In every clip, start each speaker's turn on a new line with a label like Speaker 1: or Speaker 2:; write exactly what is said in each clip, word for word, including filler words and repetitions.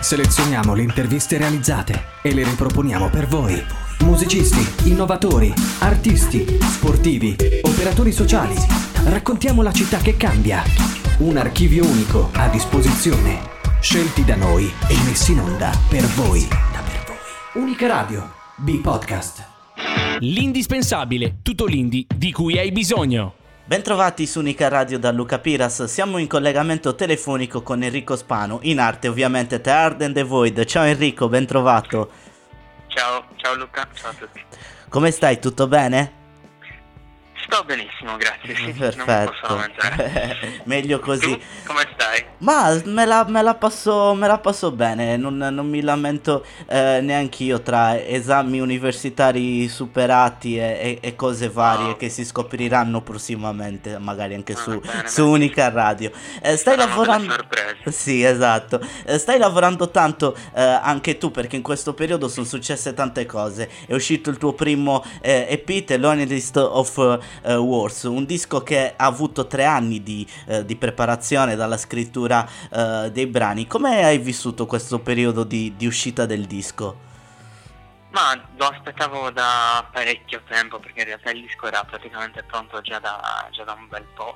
Speaker 1: Selezioniamo le interviste realizzate e le riproponiamo per voi. Musicisti, innovatori, artisti, sportivi, operatori sociali. Raccontiamo la città che cambia. Un archivio unico a disposizione. Scelti da noi e messi in onda per voi. Unica Radio, B-Podcast.
Speaker 2: L'indispensabile, tutto l'indie di cui hai bisogno.
Speaker 3: Bentrovati su Unica Radio da Luca Piras, siamo in collegamento telefonico con Enrico Spano, in arte ovviamente The Hard and the Void. Ciao Enrico, bentrovato.
Speaker 4: Ciao, ciao Luca, ciao a tutti.
Speaker 3: Come stai, tutto bene?
Speaker 4: Sto benissimo, grazie, sì,
Speaker 3: Perfetto.
Speaker 4: non mi posso lamentare.
Speaker 3: Meglio così.
Speaker 4: Tu, come stai?
Speaker 3: Ma me la, me la passo me la passo bene, non, non mi lamento eh, neanch'io tra esami universitari superati e, e, e cose varie
Speaker 4: Oh.
Speaker 3: che si scopriranno prossimamente, magari anche
Speaker 4: Ah,
Speaker 3: su,
Speaker 4: bene,
Speaker 3: su
Speaker 4: bene.
Speaker 3: Unica Radio. Eh, stai
Speaker 4: Saranno delle
Speaker 3: lavorando...
Speaker 4: sorprese.
Speaker 3: Sì, esatto. Eh, stai lavorando tanto eh, anche tu, perché in questo periodo sono successe tante cose. È uscito il tuo primo eh, E P, The Loneliest of eh, Wars, un disco che ha avuto tre anni di, eh, di preparazione dalla scrittura eh, dei brani. Come hai vissuto questo periodo di, di uscita del disco?
Speaker 4: Ma lo aspettavo da parecchio tempo, perché in realtà il disco era praticamente pronto già da, già da un bel po'.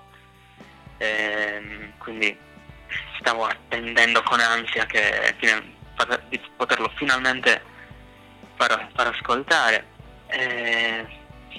Speaker 4: Ehm, quindi stavo attendendo con ansia che, fine- di poterlo finalmente far, far ascoltare. E,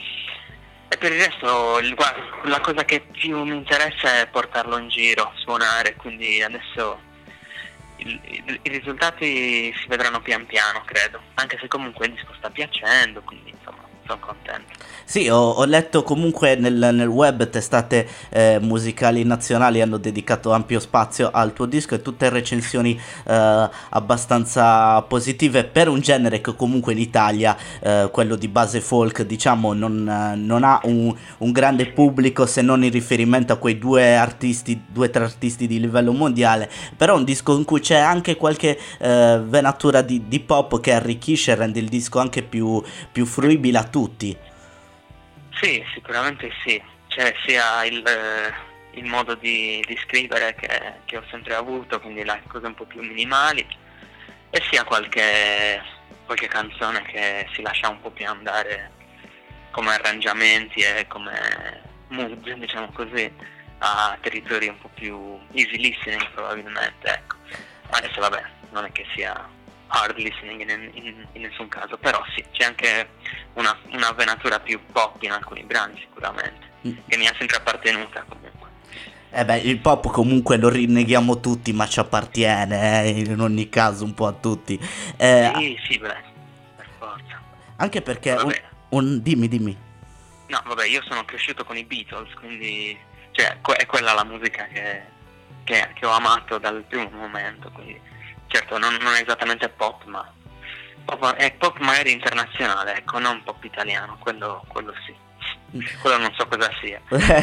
Speaker 4: e per il resto, il- guarda, la cosa che più mi interessa è portarlo in giro, suonare, quindi adesso il- il- i risultati si vedranno pian piano, credo, anche se comunque il disco sta piacendo, quindi insomma sono contento.
Speaker 3: Sì, ho, ho letto comunque nel, nel web, testate eh, musicali nazionali hanno dedicato ampio spazio al tuo disco e tutte recensioni eh, abbastanza positive per un genere che comunque in Italia, eh, quello di base folk, diciamo, non, eh, non ha un, un grande pubblico, se non in riferimento a quei due artisti, due o tre artisti di livello mondiale, però un disco in cui c'è anche qualche eh, venatura di, di pop che arricchisce e rende il disco anche più, più fruibile a tutti.
Speaker 4: Sì, sicuramente sì, cioè sia il, eh, il modo di, di scrivere che, che ho sempre avuto, quindi le cose un po' più minimali, e sia qualche, qualche canzone che si lascia un po' più andare come arrangiamenti e come mood, diciamo così, a territori un po' più easy listening probabilmente, ecco. Anche se vabbè, non è che sia hard listening in, in, in nessun caso, però sì, c'è anche una, una venatura più pop in alcuni brani sicuramente,
Speaker 3: Mm.
Speaker 4: che mi ha sempre appartenuta comunque.
Speaker 3: Eh beh, il pop comunque lo rinneghiamo tutti, ma ci appartiene, eh, in ogni caso un po' a tutti. Eh,
Speaker 4: Sì, sì, beh, per forza.
Speaker 3: Anche perché... Un,
Speaker 4: Vabbè.
Speaker 3: un- dimmi, dimmi.
Speaker 4: No, vabbè, io sono cresciuto con i Beatles, quindi cioè que- è quella la musica che, che, che ho amato dal primo momento, quindi certo non, non è esattamente pop, ma pop, è pop magari internazionale, ecco, non pop italiano, quello, quello sì. Quello non so cosa sia.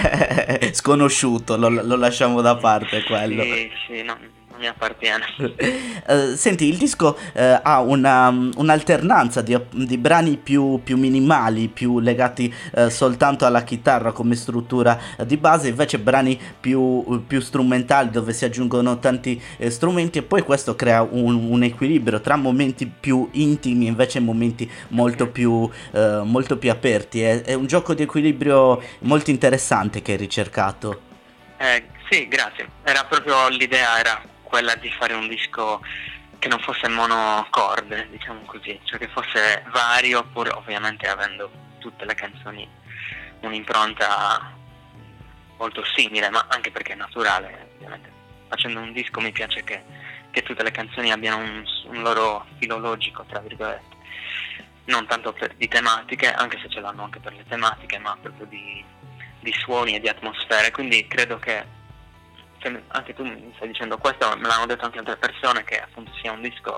Speaker 3: Sconosciuto, lo, lo lasciamo da parte quello.
Speaker 4: Sì, sì, no, non mi appartiene.
Speaker 3: Eh, senti, il disco eh, ha una, un'alternanza di, di brani più, più minimali, più legati eh, soltanto alla chitarra come struttura eh, di base, invece brani più, più strumentali dove si aggiungono tanti eh, strumenti, e poi questo crea un, un equilibrio tra momenti più intimi e invece momenti molto più, eh, molto più aperti. È, è un gioco di equilibrio molto interessante che hai ricercato.
Speaker 4: Eh, sì, grazie. Era proprio l'idea, era quella di fare un disco che non fosse monocorde, diciamo così, cioè che fosse vario, pur ovviamente avendo tutte le canzoni un'impronta molto simile, ma anche perché è naturale, ovviamente. Facendo un disco mi piace che, che tutte le canzoni abbiano un, un loro filo logico, tra virgolette. Non tanto per, di tematiche, anche se ce l'hanno anche per le tematiche, ma proprio di, di suoni e di atmosfere, quindi credo che, cioè, anche tu mi stai dicendo questo, me l'hanno detto anche altre persone, che appunto sia un disco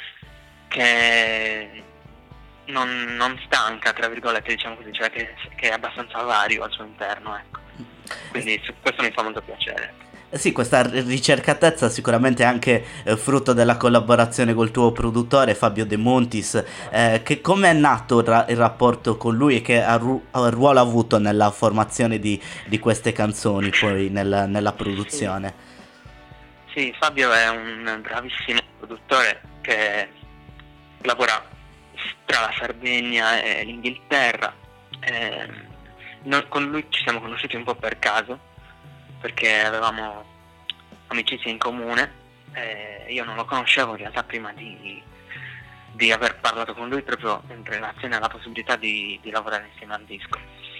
Speaker 4: che non, non stanca, tra virgolette, diciamo così, cioè che, che è abbastanza vario al suo interno, ecco. Quindi su, questo mi fa molto piacere.
Speaker 3: Eh Sì, questa ricercatezza sicuramente è anche eh, frutto della collaborazione col tuo produttore Fabio De Montis, eh, che come è nato il, ra- il rapporto con lui e che ha ru- ha- ruolo ha avuto nella formazione di, di queste canzoni, poi nel- nella produzione.
Speaker 4: Sì, Fabio è un bravissimo produttore che lavora tra la Sardegna e l'Inghilterra. Eh, noi, con lui ci siamo conosciuti un po' per caso, perché avevamo amicizie in comune. Eh, io non lo conoscevo in realtà prima di, di aver parlato con lui proprio in relazione alla possibilità di, di lavorare insieme al disco.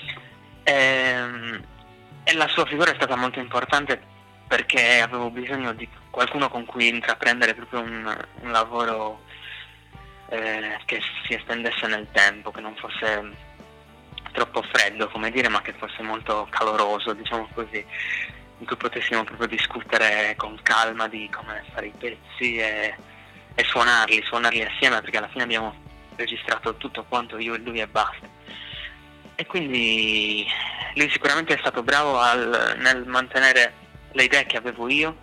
Speaker 4: E, e la sua figura è stata molto importante perché avevo bisogno di qualcuno con cui intraprendere proprio un, un lavoro eh, che si estendesse nel tempo, che non fosse troppo freddo, come dire, ma che fosse molto caloroso, diciamo così, in cui potessimo proprio discutere con calma di come fare i pezzi e, e suonarli, suonarli assieme, perché alla fine abbiamo registrato tutto quanto io e lui e basta. E quindi lui sicuramente è stato bravo al, nel mantenere le idee che avevo io,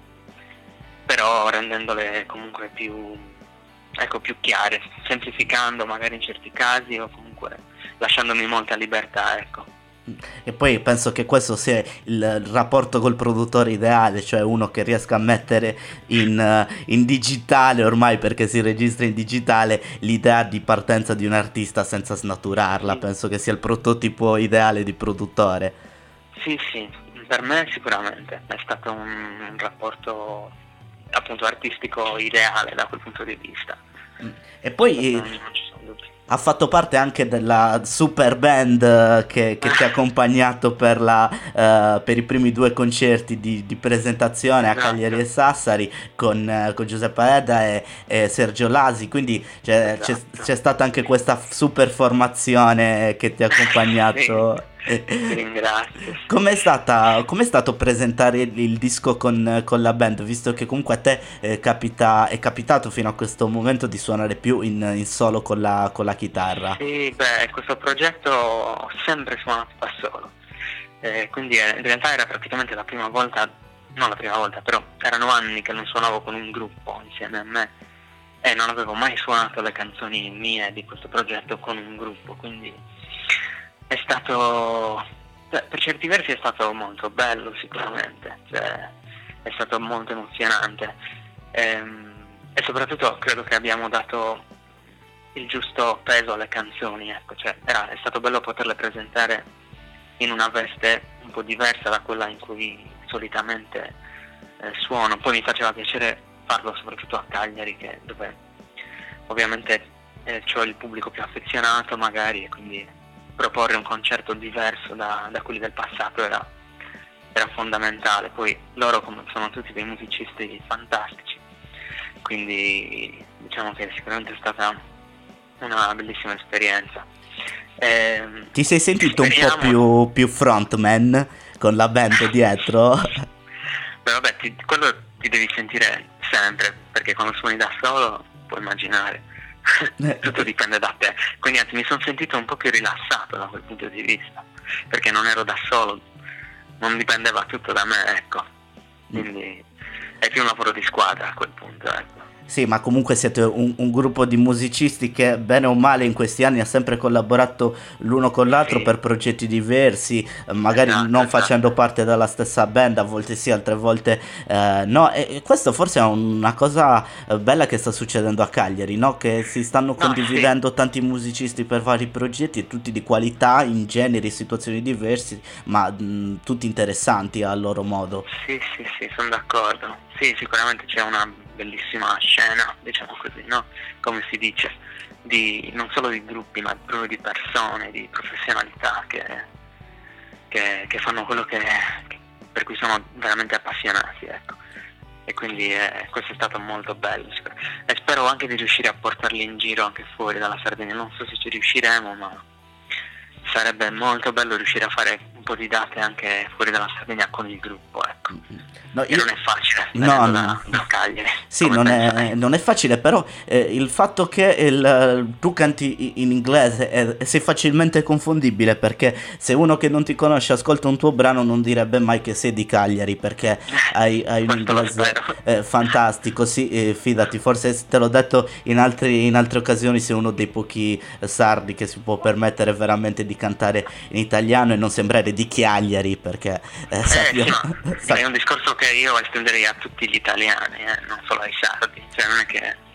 Speaker 4: però rendendole comunque più, ecco, più chiare, semplificando magari in certi casi o comunque lasciandomi molta libertà, ecco.
Speaker 3: E poi penso che questo sia il rapporto col produttore ideale, cioè uno che riesca a mettere in, in digitale, ormai perché si registra in digitale, l'idea di partenza di un artista senza snaturarla.
Speaker 4: Sì.
Speaker 3: Penso che sia il prototipo ideale di produttore.
Speaker 4: Sì, sì, per me sicuramente è stato un, un rapporto appunto artistico ideale da quel punto di vista.
Speaker 3: E poi
Speaker 4: non, non ci sono dubbi.
Speaker 3: Ha fatto parte anche della super band che, che ti ha accompagnato per, la, uh, per i primi due concerti di, di presentazione a
Speaker 4: Esatto.
Speaker 3: Cagliari e Sassari con, uh, con Giuseppe Aeda e, e Sergio Lasi, quindi c'è,
Speaker 4: Esatto.
Speaker 3: c'è, c'è stata anche questa super formazione che ti ha accompagnato.
Speaker 4: Sì, ti ringrazio.
Speaker 3: Com'è stata, com'è stato presentare il, il disco con, con la band, visto che comunque a te eh, capita, è capitato fino a questo momento di suonare più in, in solo con la, con la chitarra?
Speaker 4: Sì, beh, questo progetto ho sempre suonato da solo, eh, quindi eh, in realtà era praticamente la prima volta, non la prima volta, però erano anni che non suonavo con un gruppo insieme a me e non avevo mai suonato le canzoni mie di questo progetto con un gruppo, quindi è stato, beh, per certi versi è stato molto bello sicuramente, cioè, è stato molto emozionante e, e soprattutto credo che abbiamo dato il giusto peso alle canzoni, ecco, cioè, era, è stato bello poterle presentare in una veste un po' diversa da quella in cui solitamente eh, suono. Poi mi faceva piacere farlo soprattutto a Cagliari, che, dove ovviamente eh, c'ho il pubblico più affezionato magari, e quindi proporre un concerto diverso da, da quelli del passato era, era fondamentale. Poi loro, come sono tutti dei musicisti fantastici, quindi diciamo che sicuramente è stata una bellissima esperienza. E,
Speaker 3: Ti sei sentito
Speaker 4: speriamo...
Speaker 3: un po' più, più frontman con la band dietro?
Speaker 4: Beh, vabbè, ti, quello ti devi sentire sempre, perché quando suoni da solo puoi immaginare, tutto dipende da te. Quindi anzi mi sono sentito un po' più rilassato da quel punto di vista, perché non ero da solo, non dipendeva tutto da me, ecco. Quindi è più un lavoro di squadra a quel punto, ecco.
Speaker 3: Sì, ma comunque siete un, un gruppo di musicisti che bene o male in questi anni ha sempre collaborato l'uno con l'altro,
Speaker 4: Sì.
Speaker 3: per progetti diversi, magari
Speaker 4: Esatto,
Speaker 3: non
Speaker 4: esatto.
Speaker 3: facendo parte della stessa band, a volte sì, altre volte eh, no, e e questo forse è una cosa eh, bella che sta succedendo a Cagliari, no? Che si stanno
Speaker 4: No,
Speaker 3: condividendo tanti musicisti per vari progetti, e tutti di qualità, in generi, situazioni diversi, ma mh, tutti interessanti a loro modo.
Speaker 4: Sì, sì, sì, sono d'accordo. Sì, sicuramente c'è una bellissima scena, diciamo così, no? Come si dice, di non solo di gruppi, ma proprio di persone, di professionalità che, che, che fanno quello che, per cui sono veramente appassionati, ecco. E quindi eh, questo è stato molto bello, e spero anche di riuscire a portarli in giro anche fuori dalla Sardegna. Non so se ci riusciremo, ma sarebbe molto bello riuscire a fare un po' di date anche fuori dalla Sardegna con il gruppo, ecco.
Speaker 3: No,
Speaker 4: E
Speaker 3: io-
Speaker 4: non è facile,
Speaker 3: No,
Speaker 4: venendo
Speaker 3: no.
Speaker 4: da, da Cagliari.
Speaker 3: Sì,
Speaker 4: come
Speaker 3: non
Speaker 4: pensai.
Speaker 3: è, non è facile, però eh, il fatto che il, tu canti i- in inglese è, sei facilmente confondibile, perché se uno che non ti conosce ascolta un tuo brano non direbbe mai che sei di Cagliari, perché hai, hai un
Speaker 4: Questo lo
Speaker 3: inglese
Speaker 4: spero.
Speaker 3: eh, fantastico. Sì, eh, fidati, forse te l'ho detto in, altri, in altre occasioni, sei uno dei pochi eh, sardi che si può permettere veramente di cantare in italiano e non sembrare di Cagliari, perché eh,
Speaker 4: Eh, sì,
Speaker 3: sappiamo-
Speaker 4: ma
Speaker 3: sa-
Speaker 4: è un discorso che io estenderei a tutti gli italiani, eh, non solo ai sardi, cioè non è che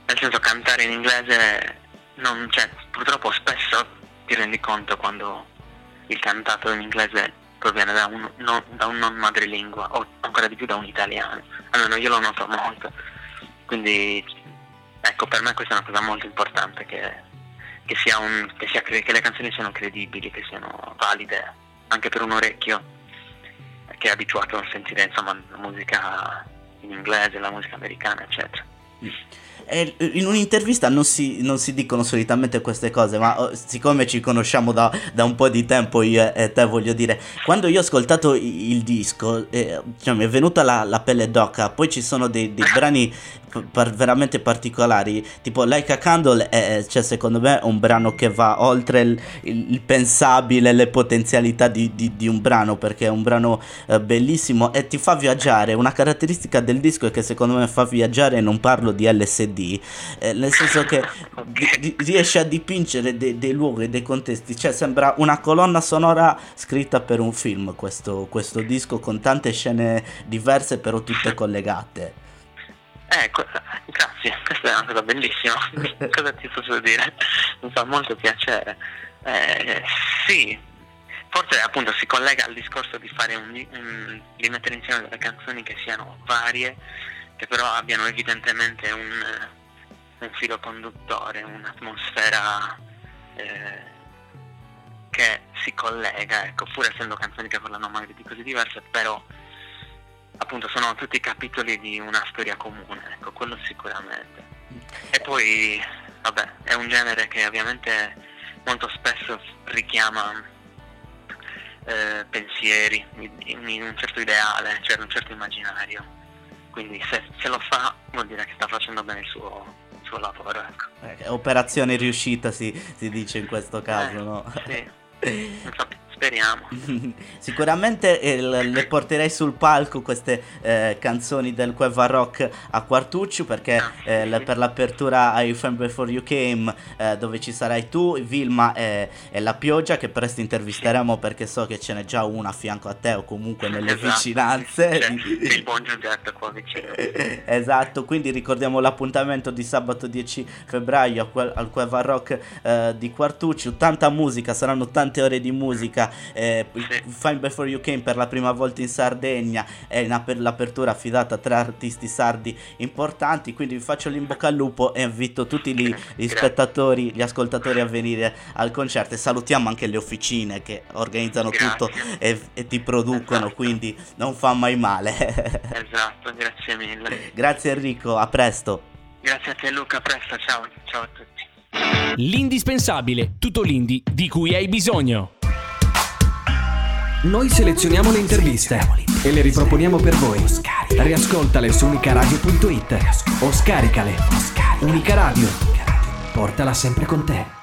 Speaker 4: nel senso, cantare in inglese non, cioè, purtroppo spesso ti rendi conto quando il cantato in inglese proviene da un, no, da un non madrelingua, o ancora di più da un italiano, almeno io lo noto molto, quindi ecco, per me questa è una cosa molto importante, che, che, sia un, che, sia, che le canzoni siano credibili, che siano valide anche per un orecchio che è abituato a sentire, insomma, la musica in inglese, la musica americana, eccetera.
Speaker 3: E in un'intervista non si, non si dicono solitamente queste cose, ma oh, siccome ci conosciamo da, da un po' di tempo io e te, voglio dire, quando io ho ascoltato il disco, eh, cioè, mi è venuta la, la pelle d'oca. Poi ci sono dei, dei brani par- veramente particolari, tipo Like a Candle è, cioè, secondo me, un brano che va oltre il, il, il pensabile, le potenzialità di, di, di un brano, perché è un brano eh, bellissimo e ti fa viaggiare. Una caratteristica del disco è che secondo me fa viaggiare, e non parlo di L S D, Eh, nel senso che di, di, riesce a dipingere dei, dei luoghi, dei contesti, cioè sembra una colonna sonora scritta per un film questo, questo disco, con tante scene diverse però tutte collegate.
Speaker 4: Ecco, grazie, questa è una cosa bellissima. Cosa ti posso dire? Mi fa molto piacere. Eh, sì, forse appunto si collega al discorso di fare un, un, di mettere insieme delle canzoni che siano varie, che però abbiano evidentemente un, un filo conduttore, un'atmosfera eh, che si collega, ecco, pur essendo canzoni che parlano magari di cose diverse, però appunto sono tutti capitoli di una storia comune, ecco, quello sicuramente. E poi, vabbè, è un genere che ovviamente molto spesso richiama eh, pensieri, in un certo ideale, cioè un certo immaginario. Quindi se, se lo fa vuol dire che sta facendo bene il suo, il suo lavoro, ecco.
Speaker 3: Eh, operazione riuscita si, si dice in questo caso,
Speaker 4: eh,
Speaker 3: no?
Speaker 4: Sì, infatti speriamo.
Speaker 3: Sicuramente eh, le porterei sul palco queste eh, canzoni del Cueva Rock a Quartuccio, perché
Speaker 4: ah, sì,
Speaker 3: eh,
Speaker 4: sì.
Speaker 3: per l'apertura ai Fame Before You Came, eh, dove ci sarai tu, Vilma e, e La Pioggia, che presto intervisteremo, sì, perché so che ce n'è già una a fianco a te o comunque nelle esatto, vicinanze.
Speaker 4: C'è il buon Giuseppe qua vicino.
Speaker 3: Esatto, quindi ricordiamo l'appuntamento di sabato dieci febbraio al Cueva Rock eh, di Quartuccio. Tanta musica, saranno tante ore di musica. Eh,
Speaker 4: sì.
Speaker 3: Fine Before You Came per la prima volta in Sardegna, è in per l'apertura affidata a tre artisti sardi importanti, quindi vi faccio l'in bocca al lupo e invito tutti gli, gli spettatori, gli ascoltatori a venire al concerto, e salutiamo anche le officine che organizzano
Speaker 4: grazie.
Speaker 3: tutto e, e ti producono, esatto, quindi non fa mai male.
Speaker 4: Esatto, grazie mille.
Speaker 3: Grazie Enrico, a presto.
Speaker 4: Grazie a te Luca, a presto, ciao, ciao a tutti.
Speaker 2: L'indispensabile, tutto l'indie di cui hai bisogno.
Speaker 1: Noi selezioniamo le interviste e le riproponiamo per voi. Riascoltale su unicaradio punto it o scaricale. Unica Radio, portala sempre con te.